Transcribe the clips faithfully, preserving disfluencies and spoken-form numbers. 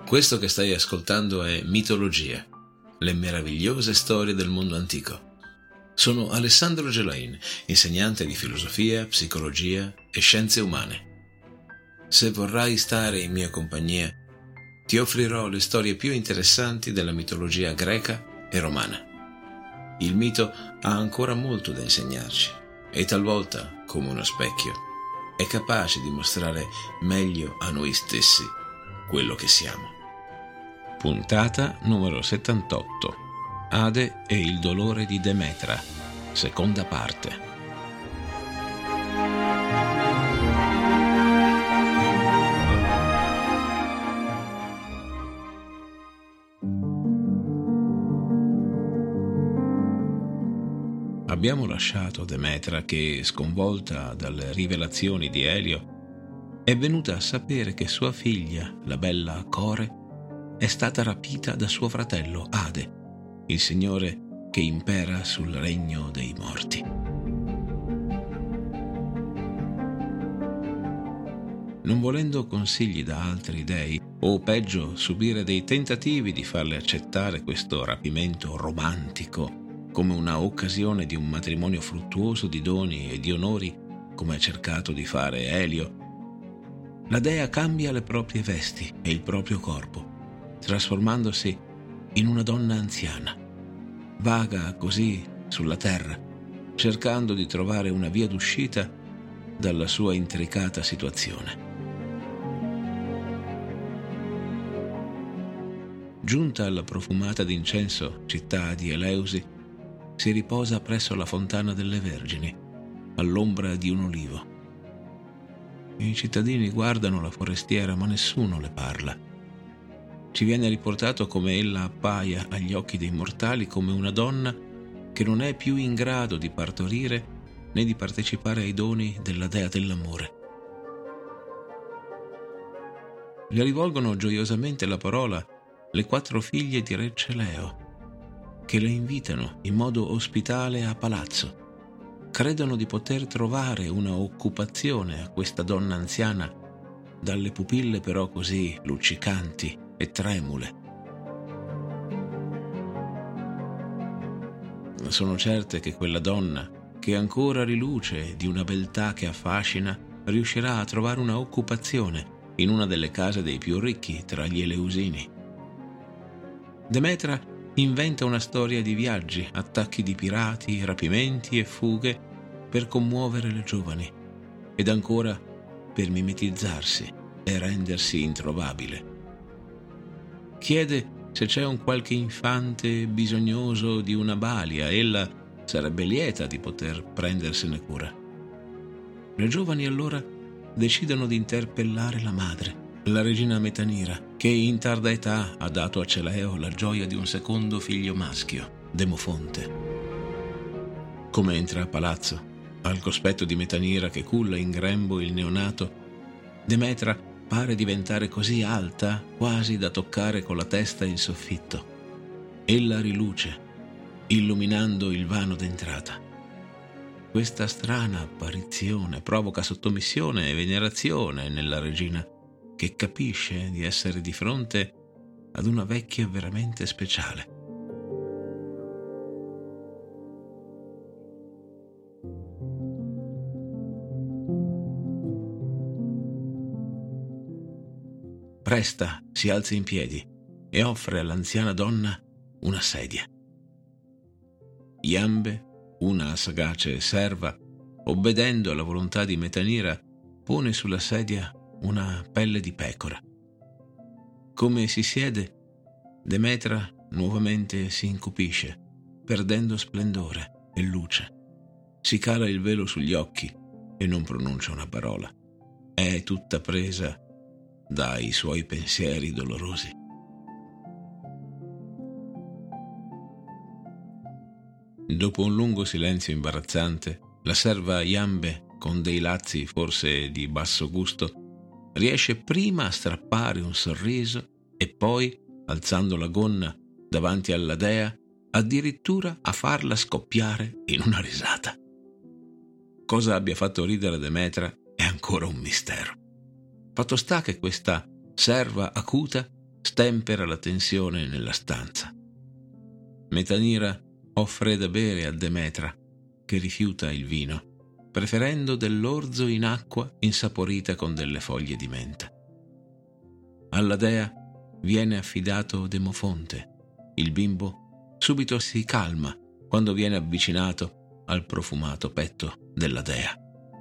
Questo che stai ascoltando è Mitologia, le meravigliose storie del mondo antico. Sono Alessandro Gelain, insegnante di filosofia, psicologia e scienze umane. Se vorrai stare in mia compagnia, ti offrirò le storie più interessanti della mitologia greca e romana. Il mito ha ancora molto da insegnarci e talvolta, come uno specchio, è capace di mostrare meglio a noi stessi quello che siamo. Puntata numero settantotto. Ade e il dolore di Demetra, seconda parte. Abbiamo lasciato Demetra che, sconvolta dalle rivelazioni di Elio, è venuta a sapere che sua figlia, la bella Core, è stata rapita da suo fratello Ade, il signore che impera sul regno dei morti. Non volendo consigli da altri dei, o peggio subire dei tentativi di farle accettare questo rapimento romantico come una occasione di un matrimonio fruttuoso di doni e di onori, come ha cercato di fare Elio, la dea cambia le proprie vesti e il proprio corpo, trasformandosi in una donna anziana. Vaga così sulla terra, cercando di trovare una via d'uscita dalla sua intricata situazione. Giunta alla profumata d'incenso città di Eleusi, si riposa presso la fontana delle Vergini, all'ombra di un olivo. I cittadini guardano la forestiera, ma nessuno le parla. Ci viene riportato come ella appaia agli occhi dei mortali come una donna che non è più in grado di partorire né di partecipare ai doni della dea dell'amore. Le rivolgono gioiosamente la parola le quattro figlie di Re Celeo, che le invitano in modo ospitale a palazzo. Credono di poter trovare una occupazione a questa donna anziana, dalle pupille però così luccicanti e tremule. Sono certe che quella donna, che ancora riluce di una beltà che affascina, riuscirà a trovare una occupazione in una delle case dei più ricchi tra gli Eleusini. Demetra inventa una storia di viaggi, attacchi di pirati, rapimenti e fughe per commuovere le giovani ed ancora per mimetizzarsi e rendersi introvabile. Chiede se c'è un qualche infante bisognoso di una balia, ella sarebbe lieta di poter prendersene cura. Le giovani allora decidono di interpellare la madre, la regina Metanira, che in tarda età ha dato a Celeo la gioia di un secondo figlio maschio, Demofonte. Come entra a palazzo, al cospetto di Metanira che culla in grembo il neonato, Demetra pare diventare così alta quasi da toccare con la testa il soffitto. Ella riluce, illuminando il vano d'entrata. Questa strana apparizione provoca sottomissione e venerazione nella regina, che capisce di essere di fronte ad una vecchia veramente speciale. Presta si alza in piedi e offre all'anziana donna una sedia. Iambe, una sagace serva, obbedendo alla volontà di Metanira, pone sulla sedia una pelle di pecora. Come si siede, Demetra nuovamente si incupisce, perdendo splendore e luce. Si cala il velo sugli occhi e non pronuncia una parola. È tutta presa dai suoi pensieri dolorosi. Dopo un lungo silenzio imbarazzante, la serva Iambe, con dei lazzi forse di basso gusto, riesce prima a strappare un sorriso e poi, alzando la gonna davanti alla dea, addirittura a farla scoppiare in una risata. Cosa abbia fatto ridere Demetra è ancora un mistero. Fatto sta che questa serva acuta stempera la tensione nella stanza. Metanira offre da bere a Demetra, che rifiuta il vino, preferendo dell'orzo in acqua insaporita con delle foglie di menta. Alla dea viene affidato Demofonte. Il bimbo subito si calma quando viene avvicinato al profumato petto della dea.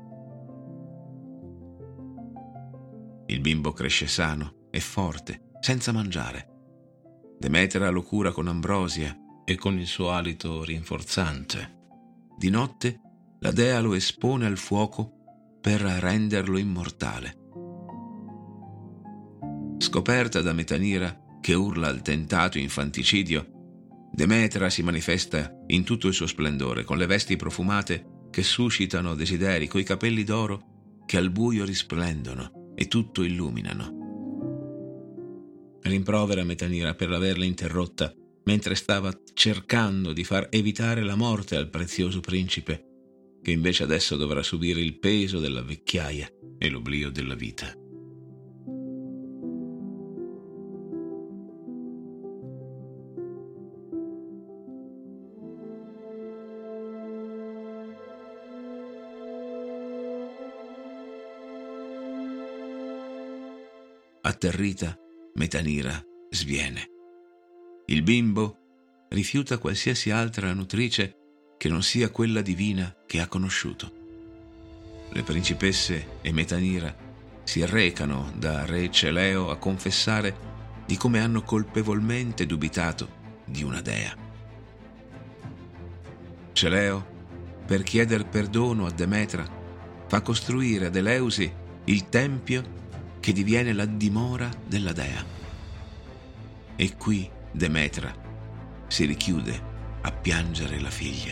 Il bimbo cresce sano e forte, senza mangiare. Demetra lo cura con ambrosia e con il suo alito rinforzante. Di notte la dea lo espone al fuoco per renderlo immortale. Scoperta da Metanira, che urla al tentato infanticidio, Demetra si manifesta in tutto il suo splendore, con le vesti profumate che suscitano desideri, coi capelli d'oro che al buio risplendono e tutto illuminano. Rimprovera Metanira per averla interrotta mentre stava cercando di far evitare la morte al prezioso principe, che invece adesso dovrà subire il peso della vecchiaia e l'oblio della vita. Atterrita, Metanira sviene. Il bimbo rifiuta qualsiasi altra nutrice che non sia quella divina che ha conosciuto. Le principesse e Metanira si recano da re Celeo a confessare di come hanno colpevolmente dubitato di una dea. Celeo, per chieder perdono a Demetra, fa costruire ad Eleusi il tempio che diviene la dimora della dea. E qui Demetra si richiude a piangere la figlia.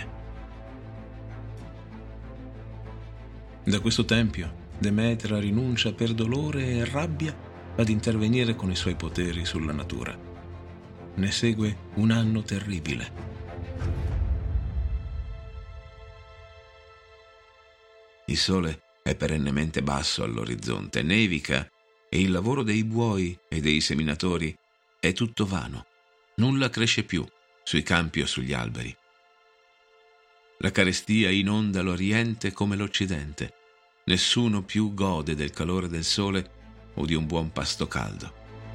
Da questo tempio Demetra rinuncia per dolore e rabbia ad intervenire con i suoi poteri sulla natura. Ne segue un anno terribile. Il sole è perennemente basso all'orizzonte, nevica e il lavoro dei buoi e dei seminatori è tutto vano. Nulla cresce più sui campi o sugli alberi. La carestia inonda l'Oriente come l'Occidente. Nessuno più gode del calore del sole o di un buon pasto caldo.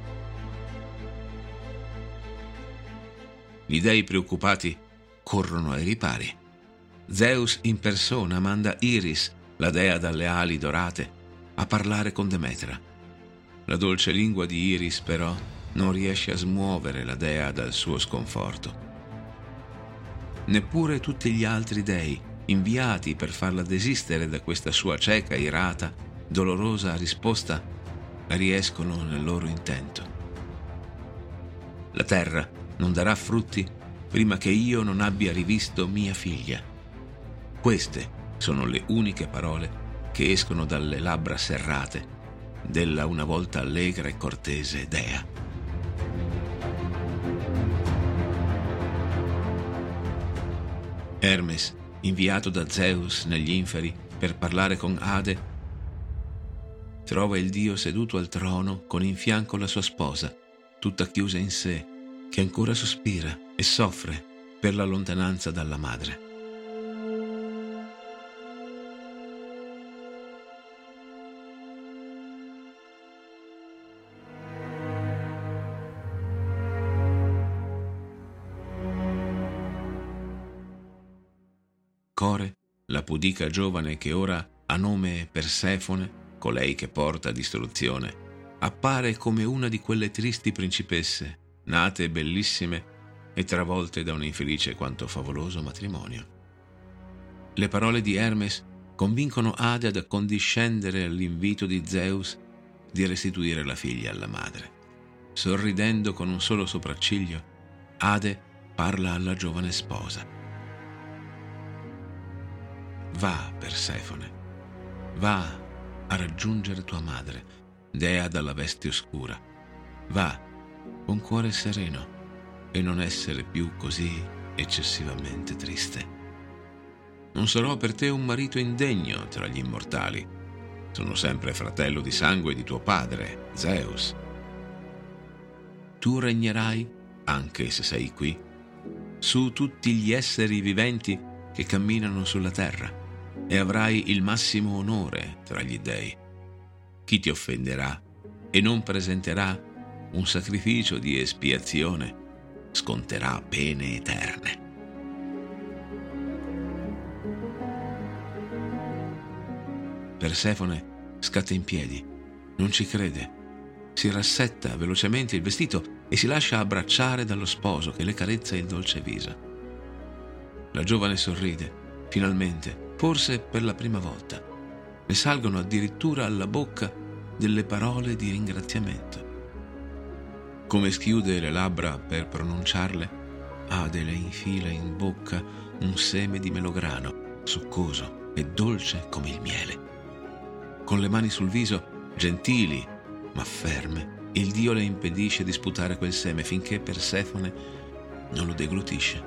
Gli dei preoccupati corrono ai ripari. Zeus in persona manda Iris, la dea dalle ali dorate, a parlare con Demetra. La dolce lingua di Iris, però, non riesce a smuovere la dea dal suo sconforto. Neppure tutti gli altri dei, inviati per farla desistere da questa sua cieca, irata, dolorosa risposta, riescono nel loro intento. La terra non darà frutti prima che io non abbia rivisto mia figlia. Queste sono le uniche parole che escono dalle labbra serrate della una volta allegra e cortese dea. Hermes, inviato da Zeus negli inferi per parlare con Ade, trova il dio seduto al trono con in fianco la sua sposa, tutta chiusa in sé, che ancora sospira e soffre per la lontananza dalla madre. Core, la pudica giovane che ora ha nome Persefone, colei che porta distruzione, appare come una di quelle tristi principesse, nate bellissime e travolte da un infelice quanto favoloso matrimonio. Le parole di Hermes convincono Ade ad accondiscendere all'invito di Zeus di restituire la figlia alla madre. Sorridendo con un solo sopracciglio, Ade parla alla giovane sposa. Va, Persefone, va a raggiungere tua madre, dea dalla veste oscura. Va con cuore sereno e non essere più così eccessivamente triste. Non sarò per te un marito indegno tra gli immortali. Sono sempre fratello di sangue di tuo padre, Zeus. tu regnerai, anche se sei qui, su tutti gli esseri viventi che camminano sulla terra, e avrai il massimo onore tra gli dei. Chi ti offenderà e non presenterà un sacrificio di espiazione sconterà pene eterne. Persefone scatta in piedi, non ci crede, si rassetta velocemente il vestito e si lascia abbracciare dallo sposo che le carezza il dolce viso. La giovane sorride, finalmente, forse per la prima volta. Le salgono addirittura alla bocca delle parole di ringraziamento. Come schiude le labbra per pronunciarle, Ade le infila in bocca un seme di melograno, succoso e dolce come il miele. Con le mani sul viso, gentili ma ferme, il dio le impedisce di sputare quel seme finché Persefone non lo deglutisce.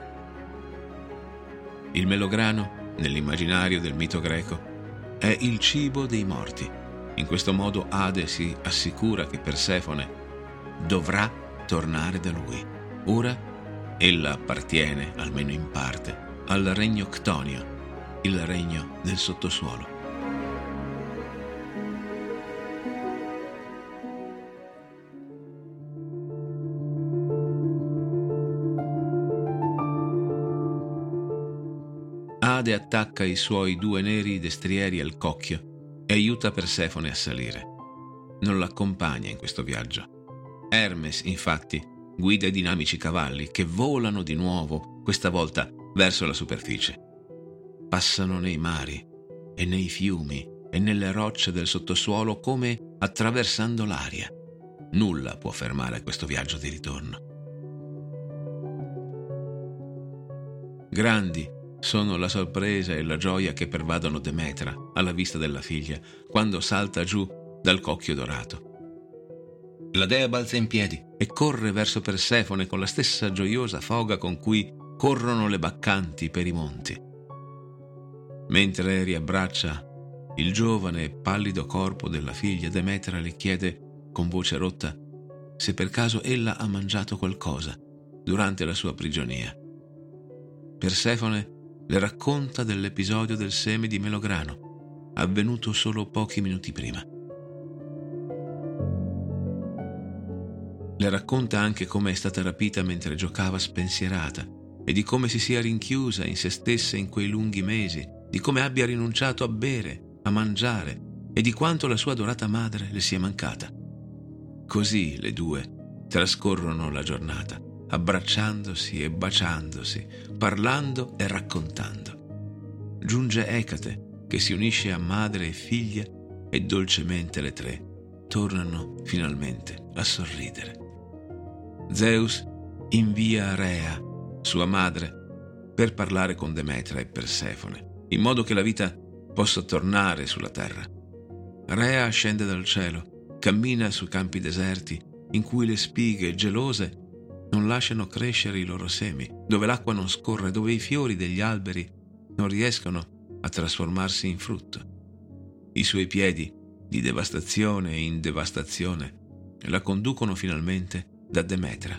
Il melograno, nell'immaginario del mito greco, è il cibo dei morti. In questo modo Ade si assicura che Persefone dovrà tornare da lui. Ora ella appartiene, almeno in parte, al regno Ctonio, il regno del sottosuolo. Ade attacca i suoi due neri destrieri al cocchio e aiuta Persefone a salire. Non l'accompagna in questo viaggio. Hermes, infatti, guida i dinamici cavalli che volano di nuovo, questa volta verso la superficie. Passano nei mari e nei fiumi e nelle rocce del sottosuolo come attraversando l'aria. Nulla può fermare questo viaggio di ritorno. Grandi sono la sorpresa e la gioia che pervadono Demetra alla vista della figlia quando salta giù dal cocchio dorato. La dea balza in piedi e corre verso Persefone con la stessa gioiosa foga con cui corrono le baccanti per i monti. Mentre riabbraccia il giovane e pallido corpo della figlia, Demetra le chiede con voce rotta se per caso ella ha mangiato qualcosa durante la sua prigionia. Persefone le racconta dell'episodio del seme di melograno, avvenuto solo pochi minuti prima. Le racconta anche come è stata rapita mentre giocava spensierata e di come si sia rinchiusa in se stessa in quei lunghi mesi, di come abbia rinunciato a bere, a mangiare e di quanto la sua adorata madre le sia mancata. Così le due trascorrono la giornata, abbracciandosi e baciandosi, parlando e raccontando. Giunge Ecate, che si unisce a madre e figlia, e dolcemente le tre tornano finalmente a sorridere. Zeus invia Rea, sua madre, per parlare con Demetra e Persefone, in modo che la vita possa tornare sulla terra. Rea scende dal cielo, cammina su campi deserti, in cui le spighe gelose non lasciano crescere i loro semi, dove l'acqua non scorre, dove i fiori degli alberi non riescono a trasformarsi in frutto. I suoi piedi, di devastazione in devastazione, la conducono finalmente da Demetra.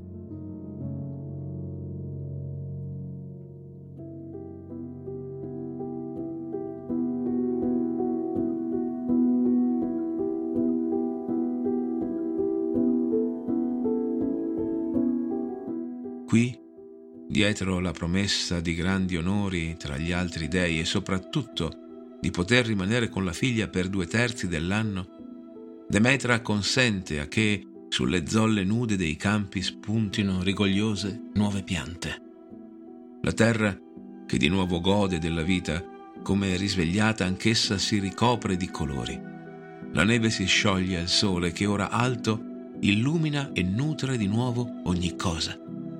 Qui, dietro la promessa di grandi onori tra gli altri dei e soprattutto di poter rimanere con la figlia per due terzi dell'anno, Demetra consente a che sulle zolle nude dei campi spuntino rigogliose nuove piante. La terra, che di nuovo gode della vita, come risvegliata anch'essa si ricopre di colori. La neve si scioglie al sole che ora alto illumina e nutre di nuovo ogni cosa.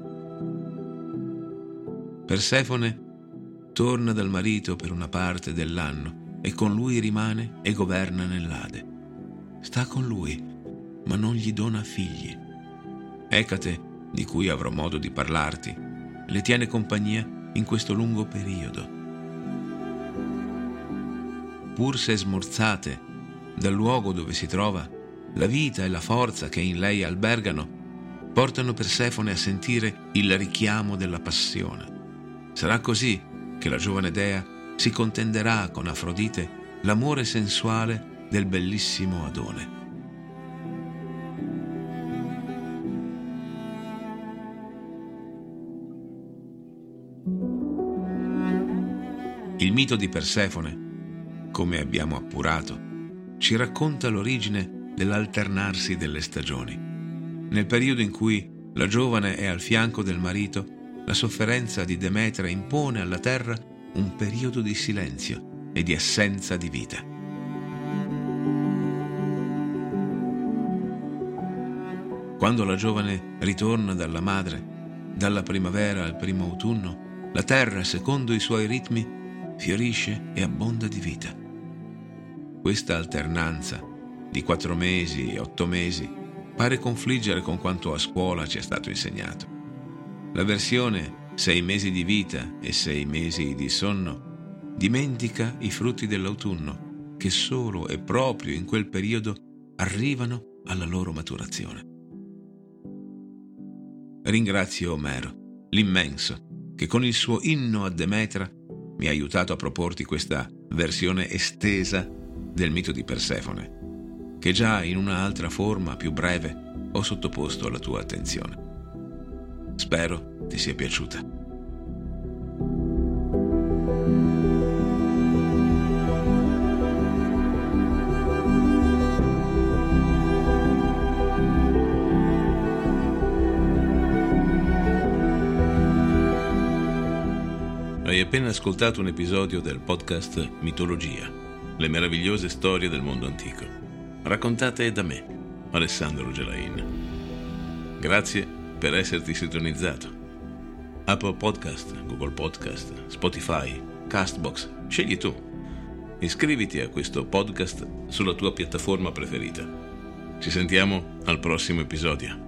Persefone torna dal marito per una parte dell'anno e con lui rimane e governa nell'Ade. Sta con lui, ma non gli dona figli. Ecate, di cui avrò modo di parlarti, le tiene compagnia in questo lungo periodo. Pur se smorzate dal luogo dove si trova, la vita e la forza che in lei albergano portano Persefone a sentire il richiamo della passione. Sarà così che la giovane dea si contenderà con Afrodite l'amore sensuale del bellissimo Adone. Il mito di Persefone, come abbiamo appurato, ci racconta l'origine dell'alternarsi delle stagioni. Nel periodo in cui la giovane è al fianco del marito, la sofferenza di Demetra impone alla terra un periodo di silenzio e di assenza di vita. Quando la giovane ritorna dalla madre, dalla primavera al primo autunno, la terra, secondo i suoi ritmi, fiorisce e abbonda di vita. Questa alternanza di quattro mesi e otto mesi pare confliggere con quanto a scuola ci è stato insegnato. La versione sei mesi di vita e sei mesi di sonno dimentica i frutti dell'autunno che solo e proprio in quel periodo arrivano alla loro maturazione. Ringrazio Omero, l'immenso, che con il suo inno a Demetra mi ha aiutato a proporti questa versione estesa del mito di Persefone, che già in un'altra forma più breve ho sottoposto alla tua attenzione. Spero ti sia piaciuta. Hai appena ascoltato un episodio del podcast Mitologia, le meravigliose storie del mondo antico, raccontate da me, Alessandro Gelain. Grazie per esserti sintonizzato. Apple Podcast, Google Podcast, Spotify, Castbox, scegli tu. Iscriviti a questo podcast sulla tua piattaforma preferita. Ci sentiamo al prossimo episodio.